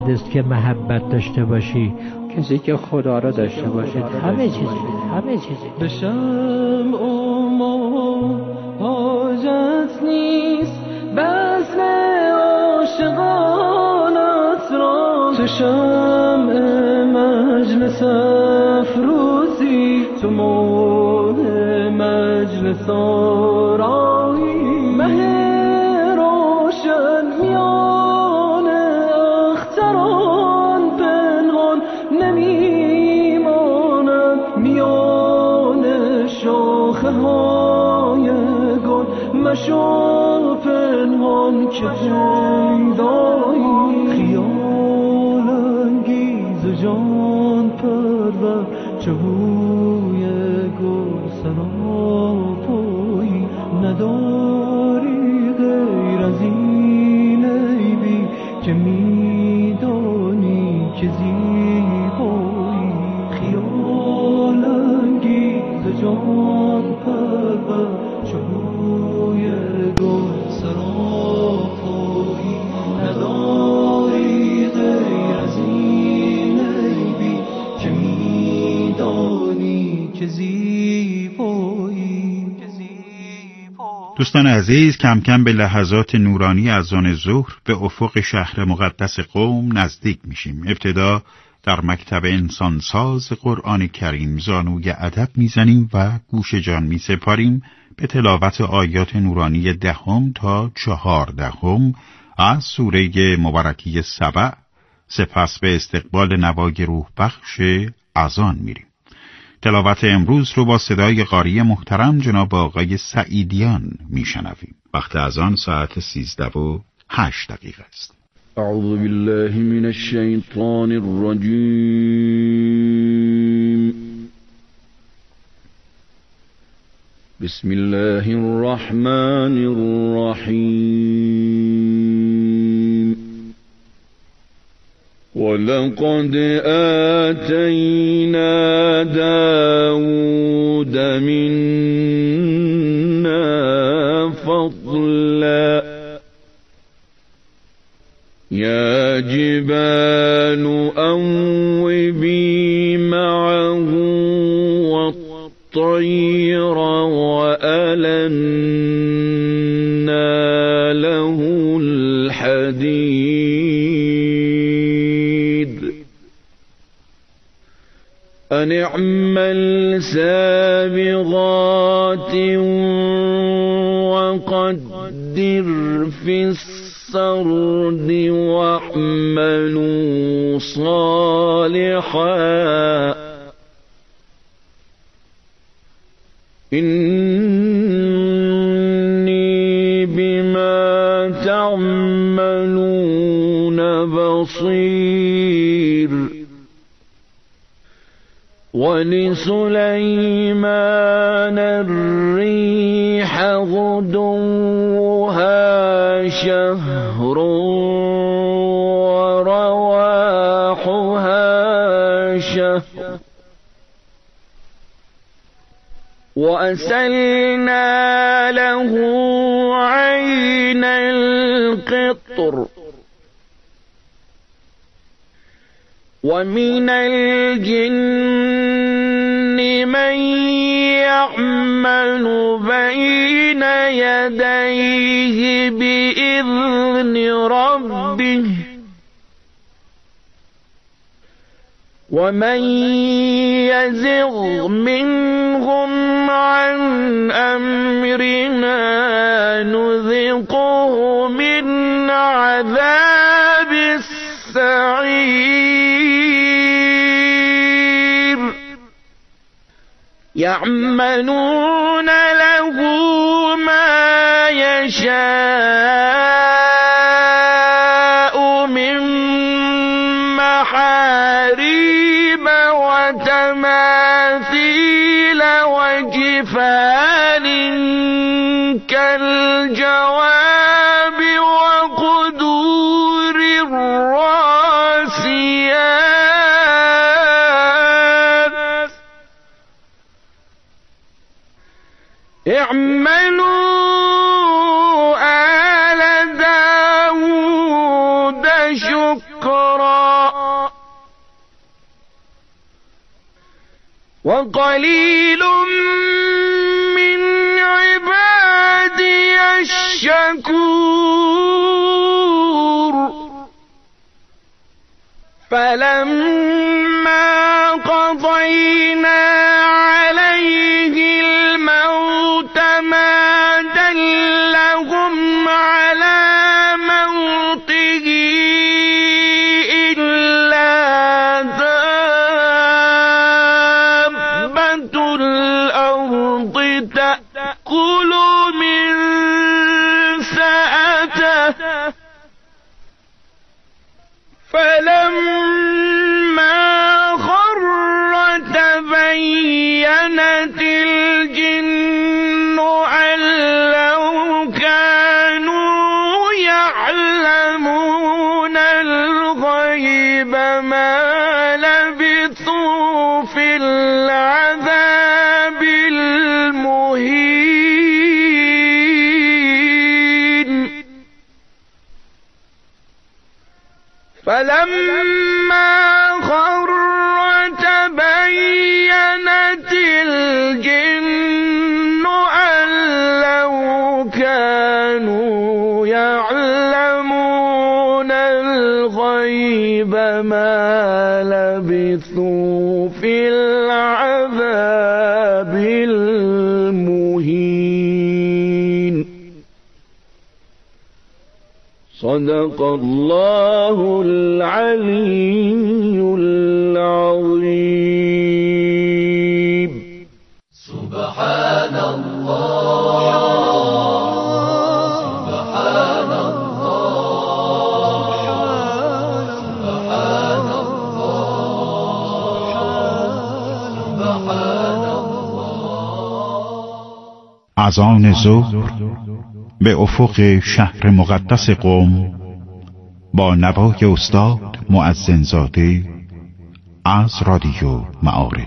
است که محبت داشته باشی، کسی که خدا را داشته باشد همه چیزی بشم ما حاجت نیست بزم عاشقانت را، تو شمع مجلس افروزی، تو ماه مجلس آرایی، مه روشن میان اختران پنهان نمیماند، میان شاخه های گل مشو پنهان که پیدایی، خیال انگیز جان پرور چه بوی گل سراپایی، نداری غیر از این عیبی که میدانی که زیبایی، خیال انگیز جان پرور چه بوی گل سراپایی، نداری غیر از این عیبی که میدانی که زیبایی. دوستان عزیز، کم کم به لحظات نورانی اذان ظهر به افق شهر مقدس قم نزدیک میشیم. ابتدا در مکتب انسانساز قرآن کریم زانوی ادب میزنیم و گوش جان میسپاریم به تلاوت آیات نورانی 10 تا 14 از سوره مبارکی سبع. سپس به استقبال نوای روح بخش اذان میریم. تلاوت امروز رو با صدای قاری محترم جناب آقای سعیدیان میشنویم. وقت اذان ساعت 13:08 است. اعوذ بالله من الشیطان الرجیم. بسم الله الرحمن الرحیم. ولقد آتینا داود منا فضلا یا جبال اوبی معه والطیر وألنا له الحديد أن اعمل سابغات وقدر في السرد واعملوا صالحا إني بما تعملون بصير. ولسليمان الريح غدوها شهر ورواحها شهر وأسلنا له عين القطر ومن الجن من يعمل بين يديه بإذن ربه ومن يزغ منهم عن أمرنا نذقه من عذاب السعير. يعملون له ما يشاء من محاريب وتماثيل وجفان كالجواب وقدور الراسيات. اعملوا آل داود شكرا وقليل من عبادي الشكور فلما قضينا عليه الموت ما دلهم على موته إلا دابة الأرض تأكل من سأته فلما خر تبينت الجن أن لو كانوا يعلمون الغيب ما لبثوا في العذاب المهين فلما خر تبينت الجن أن لو كانوا يعلمون الغيب ما لبثوا في العذاب المهين. صدق الله العلي العظيم. سبحان الله سبحان الله سبحان الله سبحان الله. اذان ظهر به افق شهر مقدس قم با نوای استاد مؤذن زاده از رادیو معارف.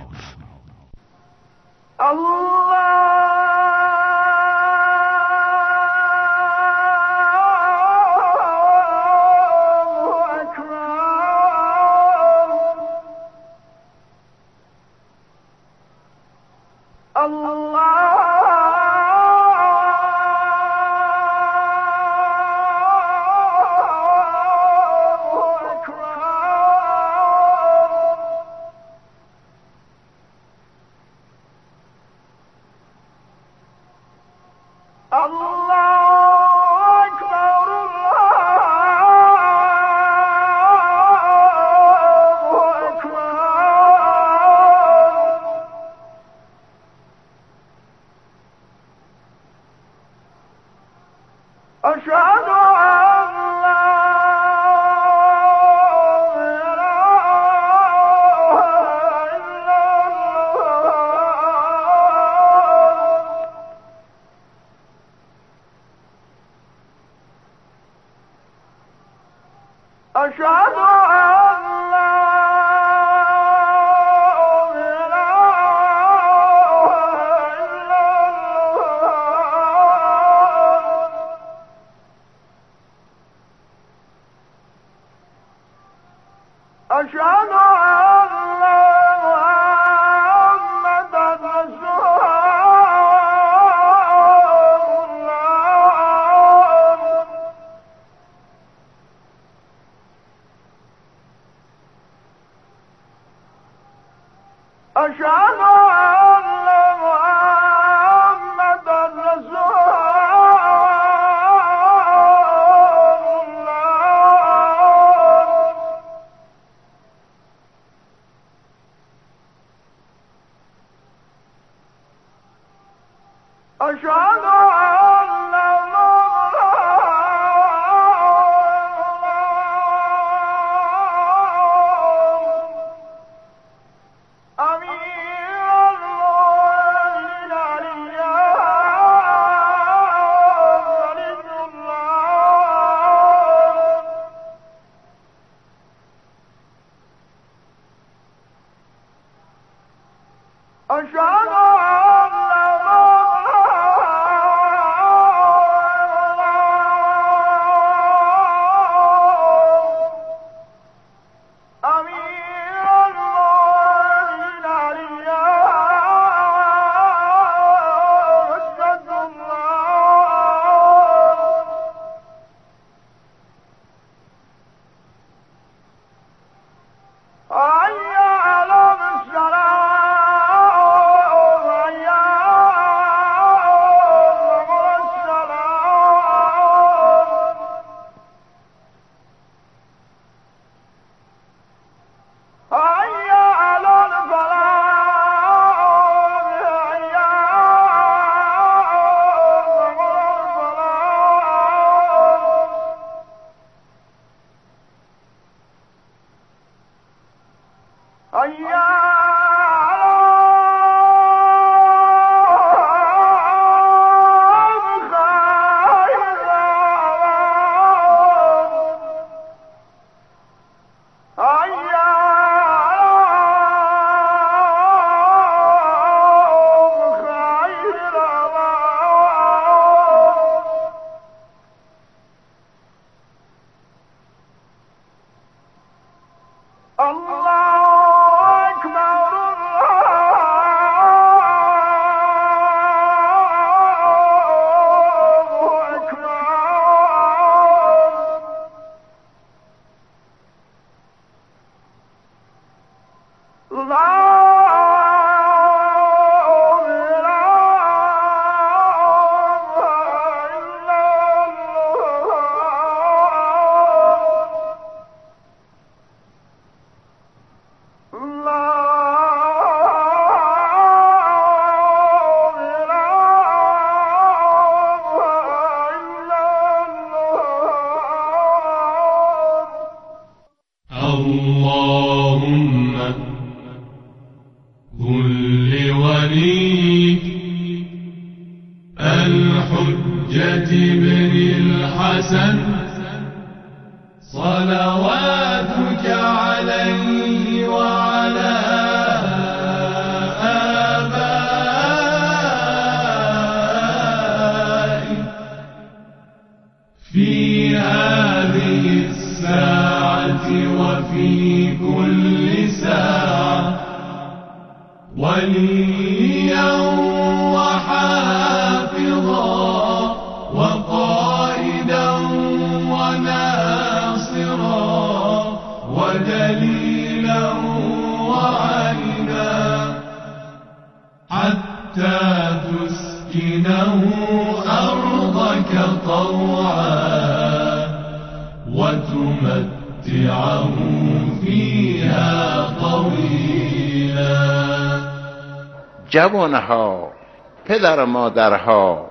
جوانها، پدر مادرها،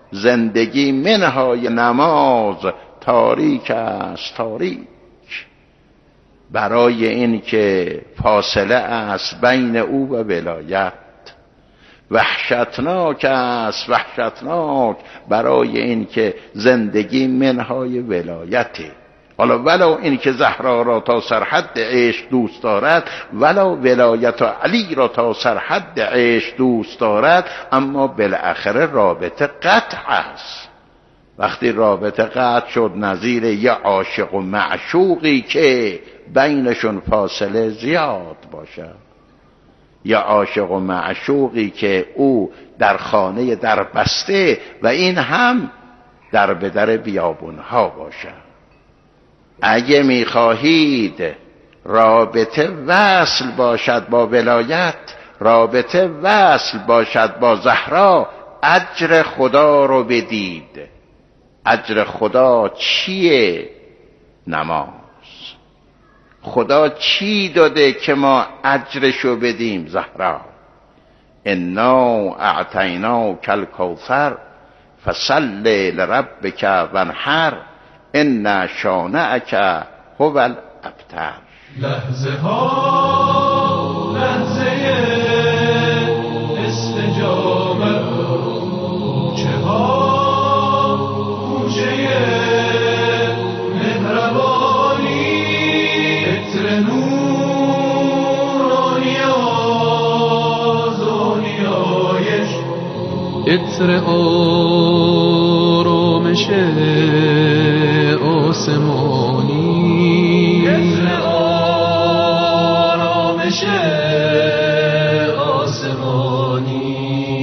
زندگی منهای نماز تاریک است تاریک. برای این که فاصله است بین او و ولایت، وحشتناک است وحشتناک برای این که زندگی منهای ولایته. حالا ولو این که زهرا را تا سرحد عشق دوست دارد، ولو ولایت علی را تا سرحد عشق دوست دارد، اما بالاخره رابطه قطع است. وقتی رابطه قطع شد نظیر یه عاشق و معشوقی که بینشون فاصله زیاد باشد، یا عاشق و معشوقی که او در خانه در بسته و این هم در به در بیابونها باشد. اگه میخواهید رابطه وصل باشد با ولایت، رابطه وصل باشد با زهرا، اجر خدا رو بدید. اجر خدا چیه؟ نماز. خدا چی داده که ما اجرشو بدیم؟ زهرا. انا اعطیناک الکوثر فصل لربک وانحر ان شانئک هو الابتر. لحظه ها لحظه استجابت، کوچه ها کوچه مهربانی، عطر نورانی آزانیایش، عطر آرامش آسمانی، عطر آرامش آسمانی.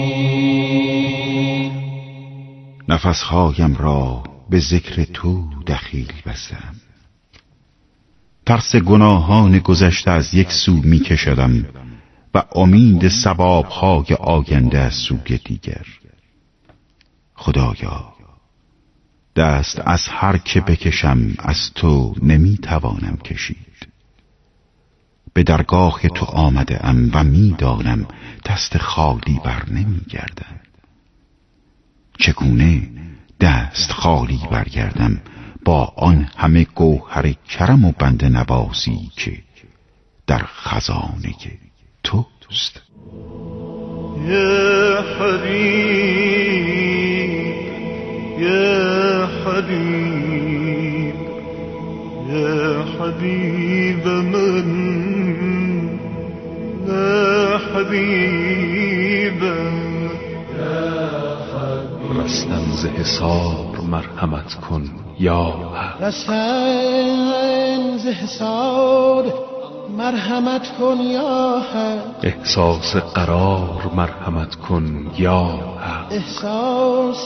نفسهایم را به ذکر تو دخیل بستم، ترس گناهان گذشته از یک سو می کشدم و امید ثوابهای آینده از سوی دیگر. خدایا، دست از هر که بکشم از تو نمی توانم کشید. به درگاه تو آمده ام و می دانم دست خالی بر نمی گردم. چگونه دست خالی برگردم با آن همه گوهر کرم و بنده نوازی که در خزانه توست. یا حبیب یا حبیب یا حبیب من یا حبیب رستن ز حصار مرحمت کن یا حق. رستن ز حصار مرحمت کن یا حق. احساس قرار مرحمت کن یا حق. احساس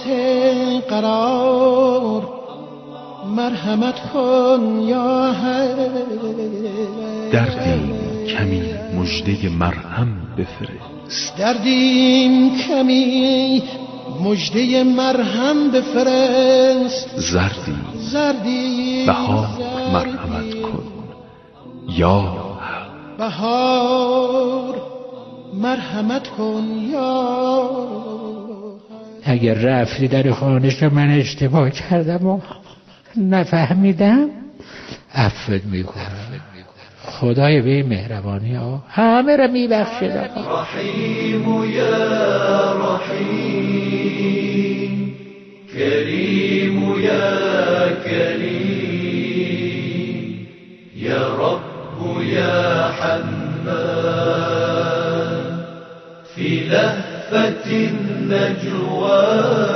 قرار مرحمت کن یا حق. دردیم کمی مژده مرهم بفرست. دردیم کمی مژده مرهم بفرست. زردی بهار مرحمت کن یا حق. بهار مرحمت کن یا اگر رفتی در خانش رو من اشتباه کردم و نفهمیدم عفوت میکنم. خدای به مهربانی ها همه را میبخشد. رحیم یا رحیم کریم یا کریم یا رب یا حنان فی لهفة النجوى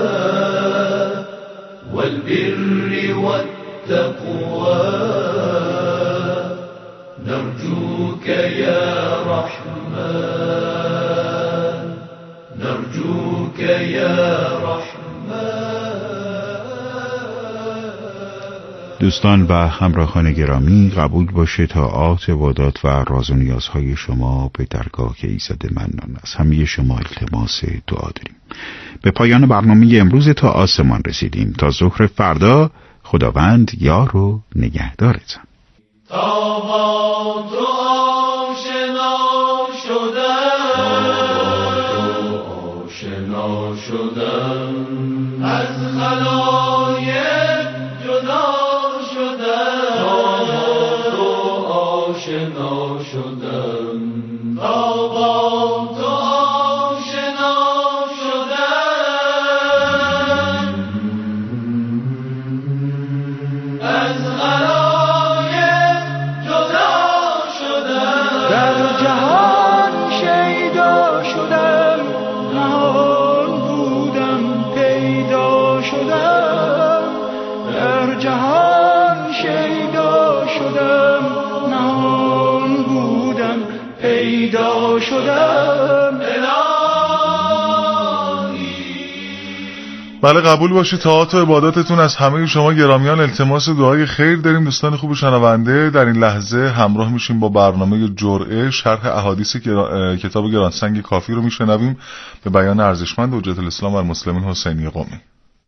والبر والتقوى نرجوك يا رحمن نرجوك يا رحمن. دوستان و همراهان گرامی، قبول باشه طاعات، عبادات و راز و نیازهای شما به درگاه ایزد منان است. همه شما التماس دعا داریم. به پایان برنامه امروز تا آسمان رسیدیم. تا ظهر فردا خداوند یار و نگهدارتان. تا با تو آشنا شدم از خلایق جدا شدم. تا با تو آشنا شدم تا با تو آشنا شدم از خلایق جدا شدم. در جهان شیدا شدم نهان بودم پیدا شدم. در جهان شیدا شدم نهان بودم پیدا شدم. بله، قبول باشه طاعات و عباداتتون. از همه شما گرامیان التماس دعای خیر داریم. دوستان خوب شنونده، در این لحظه همراه میشیم با برنامه جرعه، شرح احادیث کتاب گرانسنگ کافی رو میشنویم به بیان ارزشمند حجت الاسلام و المسلمین حسینی قمی.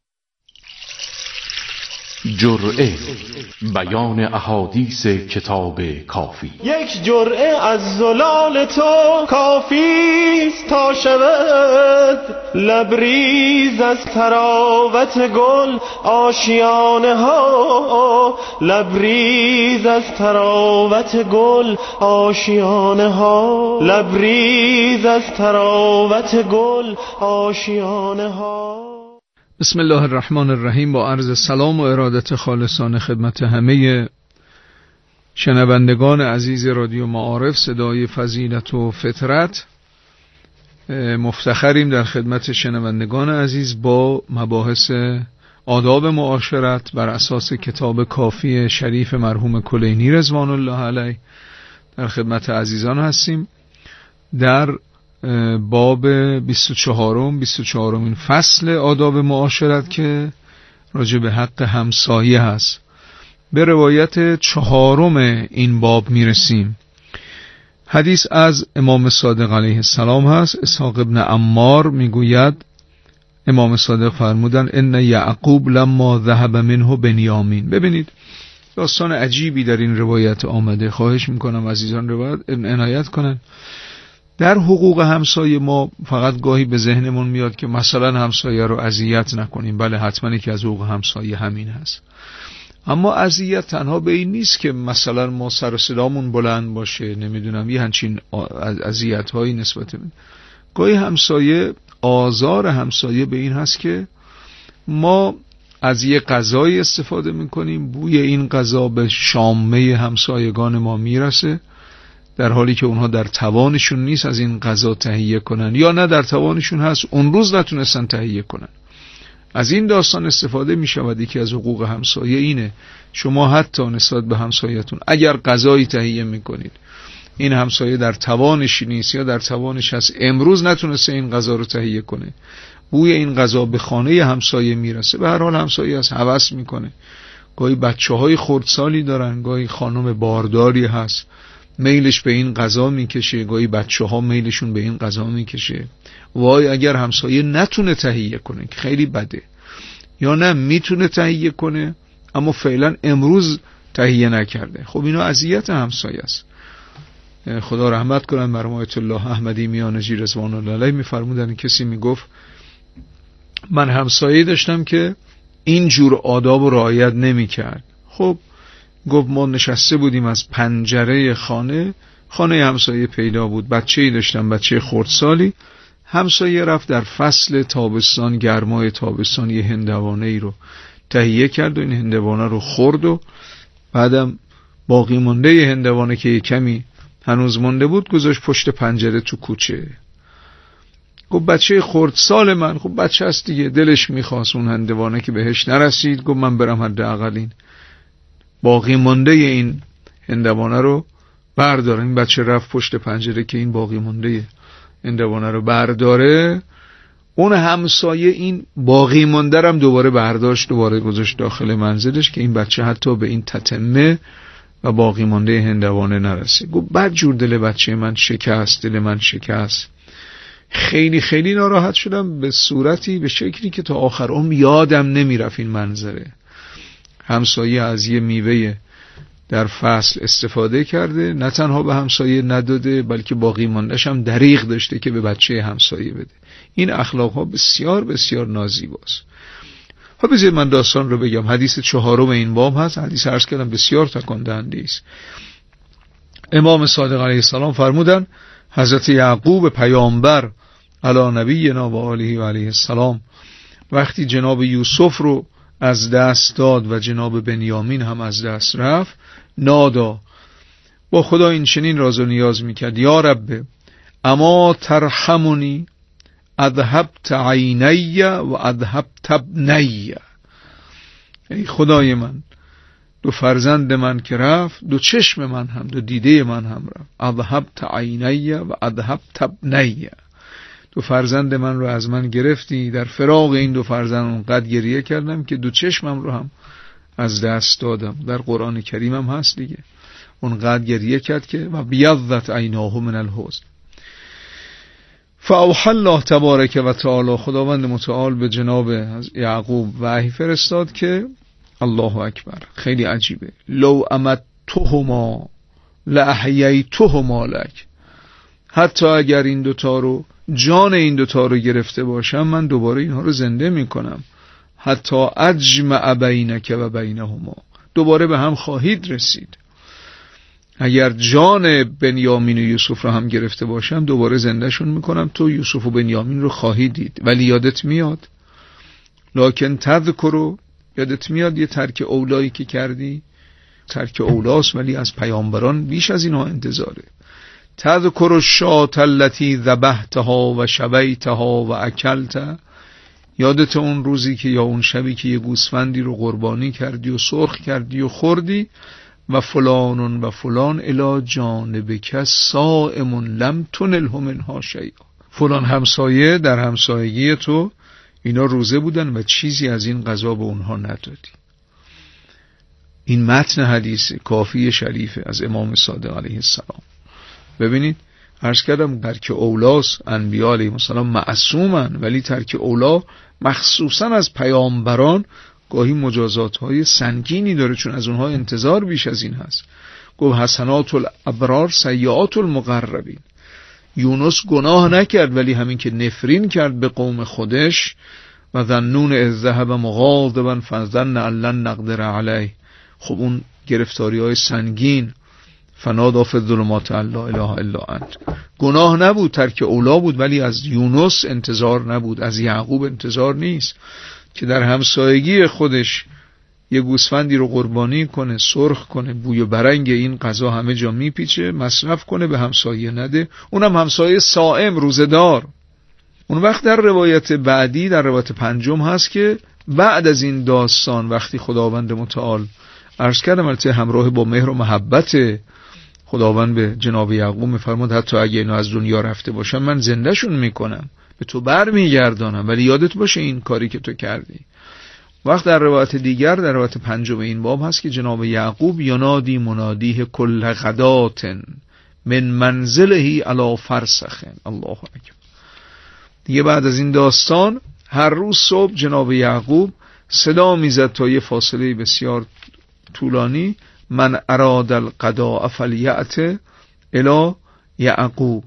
جرعه، بیان احادیث کتاب کافی. یک جرعه از زلال تو کافیست تا شود لبریز از تراوت گل آشیانه ها. لبریز از تراوت گل آشیانه ها. لبریز از تراوت گل آشیانه ها. بسم الله الرحمن الرحیم. با عرض سلام و ارادت خالصانه خدمت همه شنوندگان عزیز رادیو معارف صدای فضیلت و فطرت، مفتخریم در خدمت شنوندگان عزیز با مباحث آداب معاشرت بر اساس کتاب کافی شریف مرحوم کلینی رضوان الله علیه در خدمت عزیزان هستیم. در باب 24 فصل آداب معاشرت که راجع به حق همسایه هست. به روایت 4 این باب میرسیم. حدیث از امام صادق علیه السلام هست. اسحاق ابن عمار میگوید امام صادق فرمودن ان یعقوب لما ذهب منه بنیامین. ببینید داستان عجیبی در این روایت آمده. خواهش میکنم عزیزان روایت عنایت کنن. در حقوق همسایه ما فقط گاهی به ذهنمون میاد که مثلا همسایه رو اذیت نکنیم. بله حتما یکی از حقوق همسایه همین هست، اما اذیت تنها به این نیست که مثلا ما سر و صدامون بلند باشه، نمیدونم یه همچین اذیت هایی نسبت به گاهی همسایه، آزار همسایه به این هست که ما از یه غذای استفاده میکنیم، بوی این غذا به شامه همسایگان ما میرسه، در حالی که اونها در توانشون نیست از این غذا تهیه کنن، یا نه در توانشون هست اون روز نتونستن تهیه کنن. از این داستان استفاده می شود. یکی از حقوق همسایه اینه شما حتی نسبت به همسایتون اگر غذایی تهیه می کنید، این همسایه در توانش نیست یا در توانش هست امروز نتونسته این غذا رو تهیه کنه، بوی این غذا به خانه همسایه میرسه، به هر حال همسایه از هوس میکنه. گاهی بچه‌های خردسالی دارن، گاهی خانم بارداری هست میلش به این غذا میکشه، گاهی بچه‌ها میلشون به این غذا میکشه. وای اگر همسایه نتونه تهیه کنه که خیلی بده، یا نه میتونه تهیه کنه اما فعلا امروز تهیه نکرده. خب اینا اذیت همسایه است. خدا رحمت کنن بر آیت الله احمدی میانجی رضوان الله علیه میفرمودن کسی میگفت من همسایه داشتم که این جور آداب رو رعایت نمیکرد. خب گفت ما نشسته بودیم از پنجره خانه همسایه پیدا بود، بچه‌ای داشتم، بچه خردسالی. همسایه رفت در فصل تابستان، گرمای تابستان، یه هندوانه‌ای رو تهیه کرد و این هندوانه رو خورد و بعدم باقی مونده ی هندوانه که کمی هنوز مونده بود گذاشت پشت پنجره تو کوچه. گفت بچه خردسال من، خب بچه است دیگه، دلش میخواست اون هندوانه که بهش نرسید، گفت من برم حداقل این باقی مونده ی این هندوانه رو بردارم. این بچه رفت پشت پنجره که این باقی مونده ی هندوانه رو برداره. اون همسایه این باقی مونده رو دوباره برداشت، دوباره گذاشت داخل منزلش که این بچه حتی به این تتمه و باقی مانده هندوانه نرسه. گفت بد جور دل بچه من شکست، دل من شکست. خیلی خیلی ناراحت شدم، به صورتی به شکلی که تا آخر عمر یادم نمیرفت این منظره. همسایه از یه میوه در فصل استفاده کرده، نه تنها به همسایه نداده بلکه باقی مانده‌اش هم دریغ داشته که به بچه همسایه بده. این اخلاق ها بسیار بسیار نازیباست. خب بذارید من داستان رو بگم. حدیث 4 این باب هست. حدیث عرض کردم بسیار تکان دهنده است. امام صادق علیه السلام فرمودن حضرت یعقوب پیامبر علی نبینا و آله و علیه السلام وقتی جناب یوسف رو از دست داد و جناب بنیامین هم از دست رفت، نادا با خدا این چنین راز و نیاز میکرد: یا رب اما ترحمونی اذهبت عینی و اذهبت ابنی. ای خدای من، دو فرزند من که رفت، دو چشم من هم، دو دیده من هم رفت. اذهبت عینی و اذهبت ابنی. دو فرزند من رو از من گرفتی. در فراق این دو فرزند اونقدر گریه کردم که دو چشمم رو هم از دست دادم. در قرآن کریم هم هست دیگه، اونقدر گریه کرد که و بیضت عیناه من الحزن. فاوحی الله تبارک و تعالی، خداوند متعال به جناب یعقوب وحی فرستاد که الله اکبر، خیلی عجیبه، لو امتهما لاحییتهما لک، حتی اگر این دوتا رو، جان این دوتا رو گرفته باشم، من دوباره اینها رو زنده میکنم. حتی اجمع بینک و بینهما، دوباره به هم خواهید رسید. اگر جان بنیامین و یوسف رو هم گرفته باشم دوباره زندهشون میکنم، تو یوسف و بنیامین رو خواهید دید. ولی یادت میاد، لکن تذکرو، یادت میاد یه ترک اولایی که کردی؟ ترک اولاست ولی از پیامبران بیش از اینها انتظاره. تذکر الشاة التي ذبحتها و شویتها و اکلت، یادت اون روزی که یا اون شبی که یه گوسفندی رو قربانی کردی و سرخ کردی و خوردی؟ و فلان و فلان الی جانبک صائم لم تنله منها شیئا، فلان همسایه در همسایگی تو اینا روزه بودن و چیزی از این غذا به اونها ندادی. این متن حدیث کافی شریفه از امام صادق علیه السلام. ببینید عرض کردم ترک اولاس، انبیاء علیهم السلام معصومن، ولی ترک اولا مخصوصا از پیامبران گاهی مجازات های سنگینی داره، چون از اونها انتظار بیش از این هست. گفت حسنات الابرار سیئات المقربین. یونس گناه نکرد ولی همین که نفرین کرد به قوم خودش، و ظنون اذ ذهب مغاضبا فظن ان لن نقدر علیه، خب اون گرفتاری‌های سنگین، فنادی فی الظلمات لا اله الا انت، گناه نبود، ترک اولا بود، ولی از یونس انتظار نبود، از یعقوب انتظار نیست که در همسایگی خودش یه گوسفندی رو قربانی کنه، سرخ کنه، بوی و برنگ این غذا همه جا میپیچه، مصرف کنه، به همسایه نده، اونم همسایه صائم روزدار. اون وقت در روایت بعدی، در روایت 5 هست که بعد از این داستان وقتی خداوند متعال عرض کردم البته همراه با مهر و محبت خداوند به جناب یعقوب میفرماد حتی اگه اینا از دنیا رفته باشن من زندهشون میکنم، به تو بر میگردانم، ولی یادت باشه این کاری که تو کردی. وقت در روایت دیگر، در روایت 5 این باب هست که جناب یعقوب ینادی منادیه کل غدات من منزله علی فرسخ. الله اکبر. دیگه بعد از این داستان هر روز صبح جناب یعقوب صدا میزد تا یه فاصله بسیار طولانی، من اراد القضاء فلیأت الی یعقوب،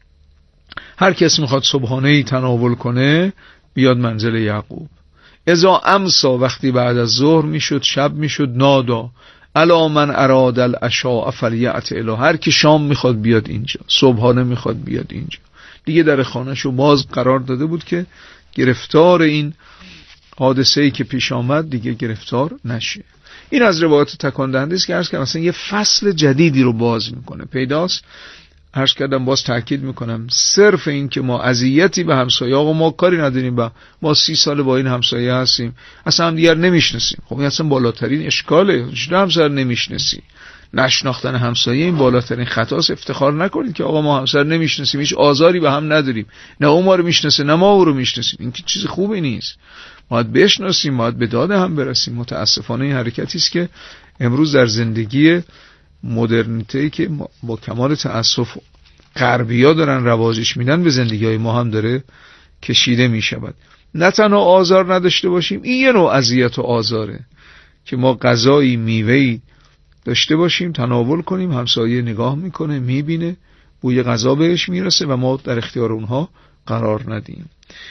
هر کس میخواد صبحانه‌ای تناول کنه بیاد منزل یعقوب. اذا امسا، وقتی بعد از ظهر میشد شب میشد، نادا الا من اراد العشاء فلیأت الی، هر کی شام میخواد بیاد اینجا، صبحانه میخواد بیاد اینجا. دیگه در خانه‌شو باز قرار داده بود که گرفتار این حادثه‌ای که پیش آمد دیگه گرفتار نشه. این از روایات تکان دهنده است که عرض کردم مثلا یه فصل جدیدی رو باز میکنه. پیداست عرض کردم، باز تاکید میکنم، صرف این که ما اذیتی به همسایه، آقا ما کاری نداریم، ما 30 سال با این همسایه هستیم، اصلا هم دیگر نمیشناسیم. خب این اصلا بالاترین اشکاله، چرا همسر نمیشناسی؟ نشناختن همسایه این بالاترین خطاست. افتخار نکنید که آقا ما همسر نمیشناسیم، هیچ آزاری به هم نداریم، نه اون ما رو میشناسه نه ما او رو میشناسیم. این که چیز خوبی نیست. باید بشناسیم، باید به داد هم برسیم. متاسفانه این حرکتی است که امروز در زندگی مدرنیته که با کمال تأسف غربی‌ها دارن رواجش میدن، به زندگی‌های ما هم داره کشیده میشود. نه تنها آزار نداشته باشیم، این یه نوع اذیت و آزاره که ما غذایی، میوه‌ای داشته باشیم، تناول کنیم، همسایه نگاه میکنه، میبینه، بوی غذا بهش میرسه و ما در اختیار اونها قرار ندیم.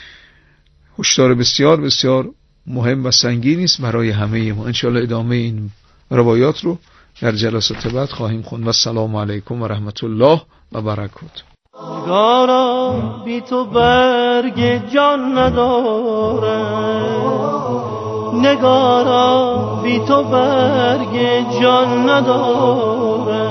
هشدار بسیار بسیار مهم و سنگینی است برای همه ما. انشاءالله ادامه این روایات رو در جلسات بعد خواهیم خوند. و السلام علیکم و رحمت الله و برکاته. نگارا بی تو برگ جان نداره، نگارا بی تو برگ جان نداره،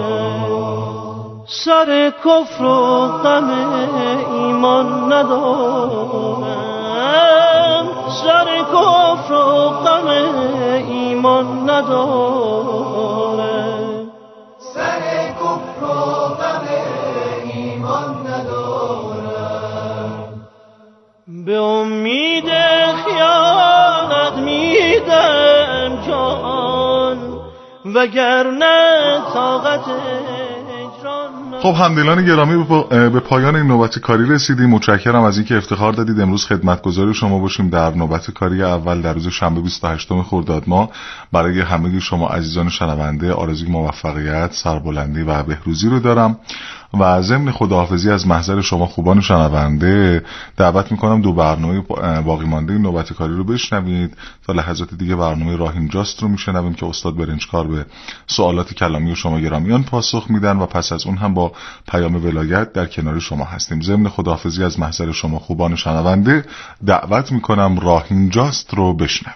سر کفر و غم ایمان نداره، سر کفر و غم ایمان نداره، سر کفر و غم ایمان نداره، به امید خیانت میدم جان وگرنه طاقت خب همدلان گرامی به پایان این نوبت کاری رسیدیم. متشکرم از اینکه افتخار دادید امروز خدمتگزار شما باشیم در نوبت کاری اول در روز شنبه 28 خرداد ماه. برای همه شما عزیزان شنونده آرزوی موفقیت، سربلندی و بهروزی رو دارم و ضمن خداحافظی از محضر شما خوبان شنونده دعوت میکنم 2 برنامه باقی مانده این نوبت کاری رو بشنوید. تا لحظات دیگه برنامه راه اینجاست رو میشنویم که استاد برنجکار به سوالات کلامی شما گرامیان پاسخ میدن و پس از اون هم با پیام ولایت در کنار شما هستیم. ضمن خداحافظی از محضر شما خوبان شنونده دعوت میکنم راه اینجاست رو بشنوید.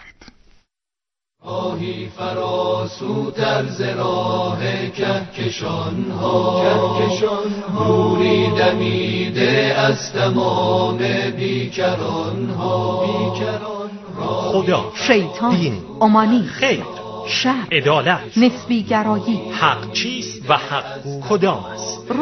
آهی فراسوتر ز راه کهکشان ها، نوری دمیده از تمام بیکران ها، خدا، شیطان، دین، امانی، خیر، شر، عدالت، نسبی گرایی، حق چیست و حق کدام است؟